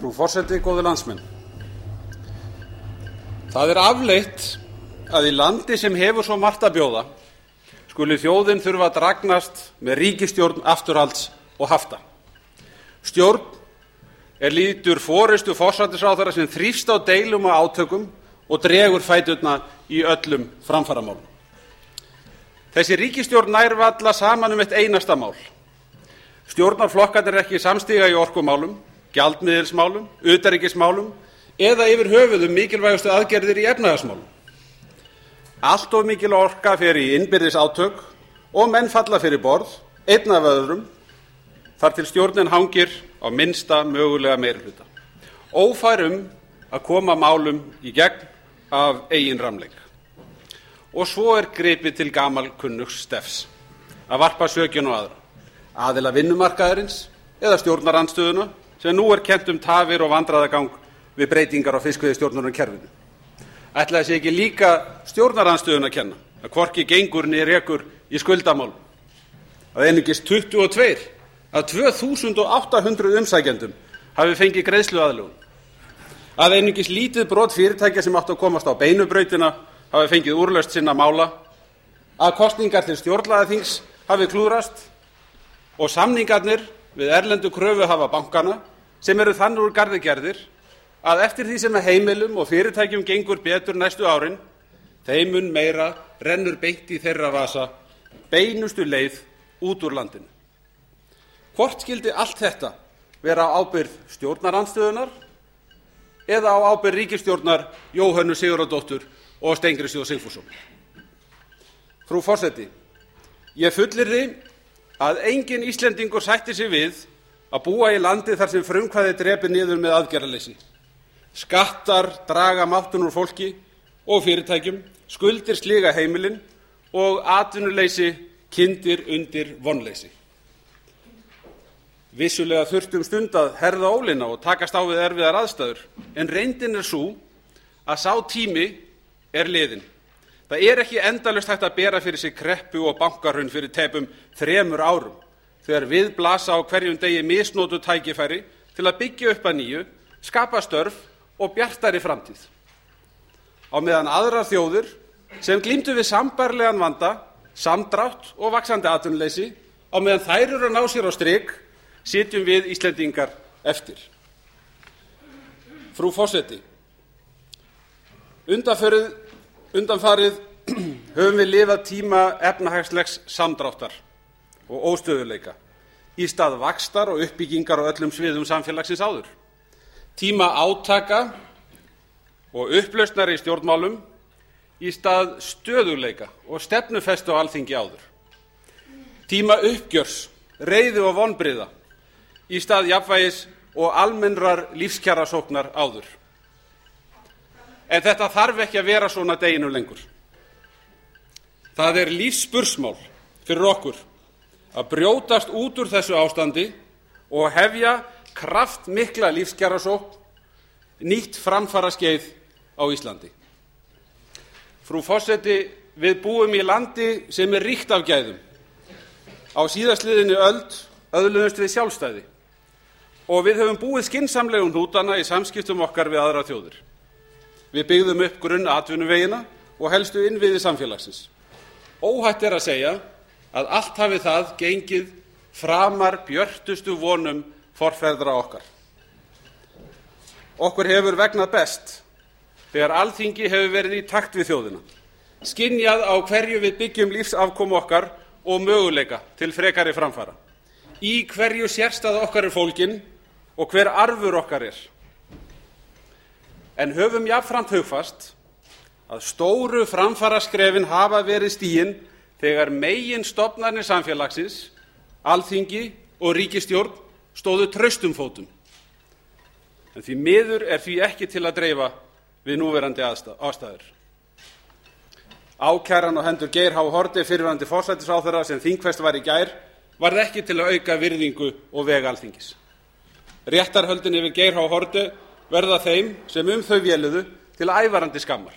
Frú forseti, góðir landsmenn. Það afleitt að í landi sem hefur svo margt að bjóða skuli þjóðin þurfa að dragnast með ríkisstjórn afturhalds og hafta. Stjórn lýtur forystu forsætisráðherra sem þrífst á deilum og átökum og dregur fæturna í öllum framfaramálum. Þessi ríkisstjórn nær varla saman eitt einasta mál. Stjórnarflokkarnir ekki samstiga í orkumálum, gjaldmiðilsmálum, utanríkismálum eða yfir höfuð mikilvægustu aðgerðir í efnahagsmálum. Allt of mikil orka fer í innbyrðis átök og menn falla fyrir borð, einn af öðrum, þar til stjórnin hangir á minnsta mögulega meirihluta. Ófær að koma málum í gegn af eigin rammleik. Og svo gripið til gamalkunnugs stefs, að varpa sökjun á aðra, aðila vinnumarkaðarins eða stjórnarandstöðuna sem nú kennt tafir og vandræðagang við breytingar á fiskveiðistjórnarkerfinu. Ætli það sé ekki líka stjórnarandstöðuna að kenna að hvorki gengur né rekur í skuldamálum, að einungis 22 af 2800 umsækjendum hafi fengið greiðsluaðlögun, að einungis lítið brot fyrirtækja sem áttu að komast á beinu brautina hafi fengið úrlausn sinna mála, að kosningar til stjórnlagaþings hafi klúðrast og samningarnir við erlendu kröfuhafa bankana sem þannig úr garði gerðir að eftir því sem heimilum og fyrirtækjum gengur betur næstu árin, þeim mun meira rennur beint í þeirra vasa beinustu leið út úr landinu. Hvort skyldi allt þetta vera á ábyrgð stjórnarandstöðunnar eða á ábyrgð ríkisstjórnar Jóhönnu Sigurðardóttur og Steingríms J. Sigfússonar? Frú forseti, ég fullyrði að enginn Íslendingur sættir sig við að búa í landi þar sem frumkvæði drepið niður með aðgerðaleysi. Skattar draga máttinn úr fólki og fyrirtækjum, skuldir sliga heimilin og atvinnuleysi kyndir undir vonleysi. Vissulega þurfti stund að herða ólina og takast á við erfiðar aðstæður, en reyndin sú að sá tími liðinn. Það ekki endalaust hægt að bera fyrir sig kreppu og bankahrun fyrir tæpum 3 árum, þegar við blasa á hverjum degi misnotuð tækifæri til að byggja upp að nýju, skapa störf og bjartari framtíð. Á meðan aðrar þjóðir sem glímdu við sambærilegan vanda, samdrátt og vaxandi atvinnuleysi, á meðan þær eru að ná sér á strik, sitjum við Íslendingar eftir. Frú forseti, undanfarið höfum við lifað tíma efnahagslegs samdráttar og óstöðugleika í stað vaxtar og uppbyggingar á öllum sviðum samfélagsins áður. Tíma átaka og upplausnar í stjórnmálum í stað stöðugleika og stefnufestu á Alþingi áður. Tíma uppgjörs, reiði og vonbrigða í stað jafnvægis og almennrar lífskjarasóknar áður. En þetta þarf ekki að vera svona deginum lengur. Það lífsspursmál fyrir okkur að brjótast út úr þessu ástandi og hefja kraftmikla lífskjarasókn, nýtt framfaraskeið á Íslandi. Frú forseti, við búum í landi sem ríkt af gæðum. Á síðastliðinni öld öðluðumst við sjálfstæði og við höfum búið skynsamlegum hnútana í samskiptum okkar við aðrar þjóðir. Við byggðum upp grunnatvinnuvegina og helstu innviði samfélagsins. Óhætt að segja að allt hafi það gengið framar björtustu vonum forfeðra okkar. Okkur hefur vegnað best þegar Alþingi hefur verið í takt við þjóðina, skynjað á hverju við byggjum lífsafkomu okkar og möguleika til frekari framfara, í hverju sérstæða okkar fólgin og hver arfur okkar En höfum jafnframt hugfast að stóru framfaraskrefin hafa verið stigin þegar meginstofnarnir samfélagsins, Alþingi og ríkisstjórn stóðu traustum fótum. En því miður því ekki til að dreifa við núverandi aðstæður. Ákæran á hendur Geir H. Haarde, fyrrverandi forsætisráðherra, sem þingfest var í gær, varð ekki til að auka virðingu og veg Alþingis. Réttarhöldin yfir Geir H. Haarde verða þeim sem þau véluðu til ævarandi skammar.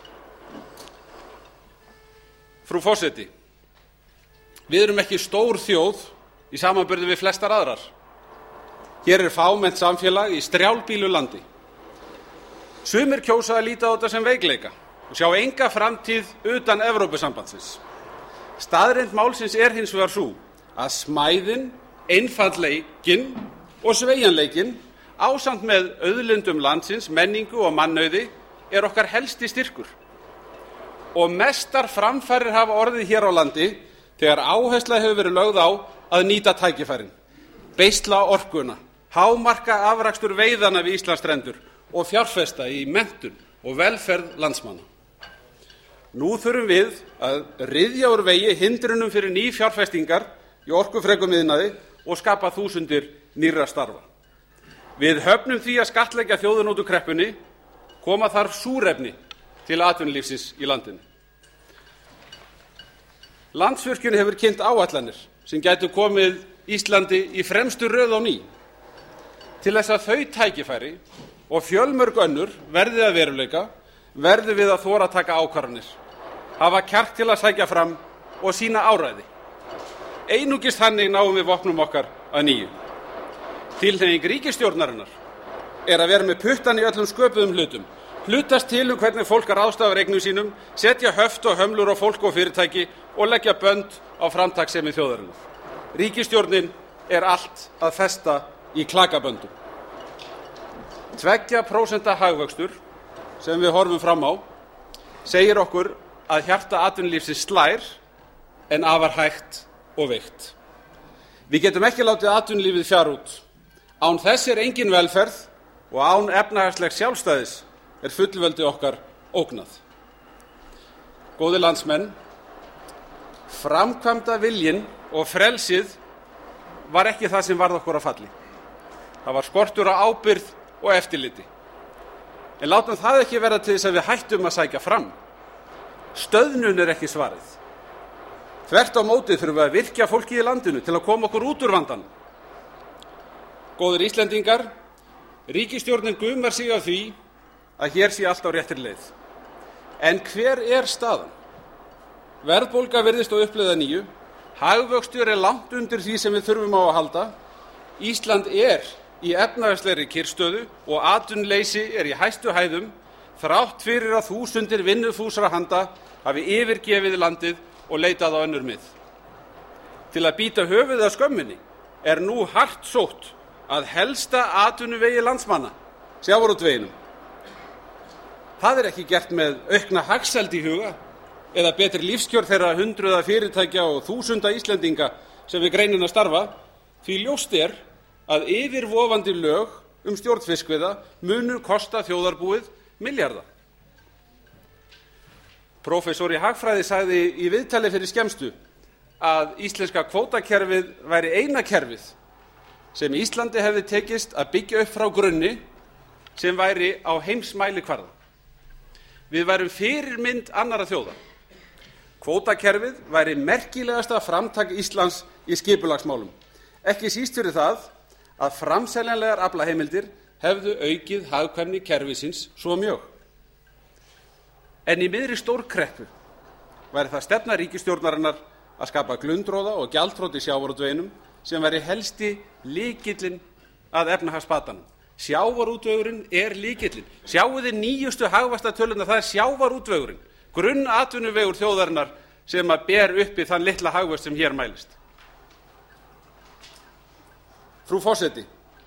Frú forseti, við erum ekki stór þjóð í samanburði við flestar aðrar. Hér fámennt samfélag í strjálbýlu landi. Sumir kjósa að líta á þetta sem veikleika og sjá enga framtíð utan Evrópusambandsins. Staðreynd málsins hins vegar sú að smæðin, einfaldleikinn og sveigjanleikinn ásamt með auðlindum landsins, menningu og mannauði okkar helsti styrkur. Og mestar framfarir hafa orðið hér á landi þegar áhersla hefur verið lögð á að nýta tækifærin, beisla orkuna, hámarka afrakstur veiðanna við Íslandsstrendur og fjárfesta í menntun og velferð landsmanna. Nú þurfum við að ryðja úr vegi hindrunum fyrir ný fjárfestingar í orkufrekum iðnaði og skapa þúsundir nýrra starfa. Við höfnum því að skattleggja þjóðina út úr kreppunni, koma þarf súrefni til atvinnulífsins í landinu. Landsvirkjun hefur kynnt áætlanir sem gætu komið Íslandi í fremstu röð á ný. Til þess að þau tækifæri og fjölmörg önnur verði að veruleika, verðum við að þora að taka ákvarðanir, hafa kjark til að sækja fram og sýna áræði. Einungis þannig náum við vopnum okkar að nýju. Tilhneiging ríkisstjórnarinnar að vera með puttann í öllum sköpuðum hlutum, hlutast til hvernig fólk ráðstafar eignum sínum, setja höft og hömlur á fólk og fyrirtæki og leggja bönd á framtakssemi þjóðarinnar. Ríkisstjórnin allt að festa í klakaböndum. 2% hagvöxtur sem við horfum fram á segir okkur að hjarta atvinnulífsins slær en afar hægt og veikt. Við getum ekki látið atvinnulífið fjara út. Án þess engin velferð og án efnahagslegs sjálfstæðis fullveldi okkar ógnað. Góðir landsmenn, framkvæmda viljinn og frelsið var ekki það sem varð okkur að falli. Það var skortur á ábyrgð og eftirliti. En látum það ekki vera til þess að við hættum að sækja fram. Stöðnun ekki svarið. Þvert á móti þurfum við að virkja fólkið í landinu til að koma okkur út úr vandanum. Góðir Íslendingar, ríkisstjórnin gumar sig af því að hér sé allt á réttri leið. En hver staðan? Verðbólga virðist á uppleið að nýju, hagvöxtur langt undir því sem við þurfum á að halda, Ísland í efnahagslegri kyrrstöðu og atvinnuleysi í hæstu hæðum, þrátt fyrir að þúsundir vinnufúsra handa hafi yfirgefið landið og leitað á önnur mið. Til að bíta höfuðið af skömminni nú hart sótt að helsta atvinnuvegi landsmanna, sjávarútveginum. Það ekki gert með aukna hagsæld í huga eða betri lífskjör þeirra hundruða fyrirtækja og þúsunda Íslendinga sem við greinina starfa, því ljóst að yfirvofandi lög stjórn fiskveiða munu kosta þjóðarbúið milljarða. Prófessor í hagfræði sagði í viðtali fyrir skemmstu að íslenska kvótakerfið væri eina kerfið sem Íslandi hefði tekist að byggja upp frá grunni sem væri á heimsmælikvarða. Við værum fyrirmynd annarra þjóða. Kvótakerfið væri merkilegasta framtak Íslands í skipulagsmálum. Ekki síst fyrir það að framseljanlegar aflaheimildir hefðu aukið hagkvæmni kerfisins svo mjög. En í miðri stórkreppu væri það stefna ríkisstjórnarinnar að skapa glundroða og gjaldþrot í sjávarútveginum sem væri helsti lykillinn að efnahagsbatanum. Sjávarútvegurinn lykillinn. Sjáið þið nýjustu hagvaxtartölurnar, það sjávarútvegurinn, grunnatvinnuvegur þjóðarinnar sem ber uppi þann litla hagvöxt sem hér mælist. Frú forseti,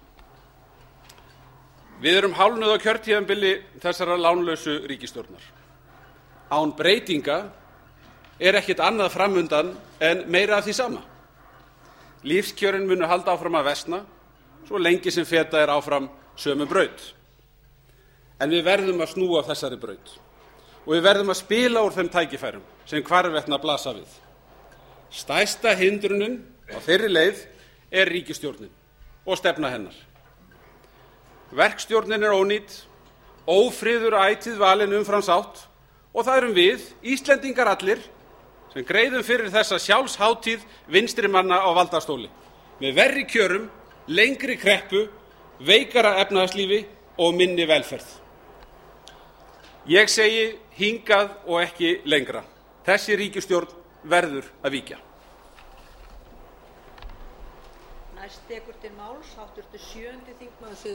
við hálfnuð á kjörtímabili þessarar lánlausu ríkisstjórnar. Án breytinga ekkert annað framundan en meira af því sama. Lífskjörin munu halda áfram að versna svo lengi sem feta áfram sömu braut. En við verðum að snúa af þessari braut og við verðum að spila úr þeim tækifærum sem hvarvetna blasa við. Stærsta hindrunin á þeirri leið ríkisstjórnin og stefna hennar. Verkstjórnin ónýt, ófriður ætíð valin umfram sátt og það við, Íslendingar allir, sem greiðum fyrir þessa sjálfshátíð vinstri manna á valdastóli, með verri kjörum, lengri kreppu, veikara efnahagslífi og minni velferð. Ég segi hingað og ekki lengra. Þessi ríkisstjórn verður að víkja. næst tekur til máls háttvirtur 7. þingmaður